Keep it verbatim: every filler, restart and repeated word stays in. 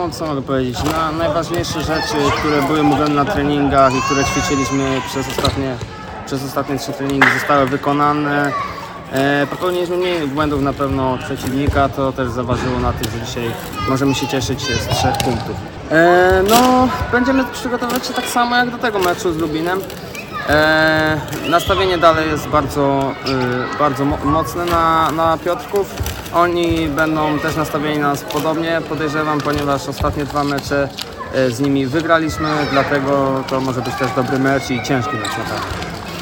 No, co mogę powiedzieć? Na, najważniejsze rzeczy, które były mówione na treningach i które ćwiczyliśmy przez ostatnie, przez ostatnie trzy treningi, zostały wykonane. E, popełniliśmy mniej błędów na pewno od przeciwnika, to też zaważyło na tym, że dzisiaj możemy się cieszyć z trzech punktów. E, no, będziemy przygotowywać się tak samo jak do tego meczu z Lubinem. E, nastawienie dalej jest bardzo, y, bardzo mo mocne na, na Piotrków. Oni będą też nastawieni na nas podobnie, podejrzewam, ponieważ ostatnie dwa mecze y, z nimi wygraliśmy, dlatego to może być też dobry mecz i ciężki mecz na pewno.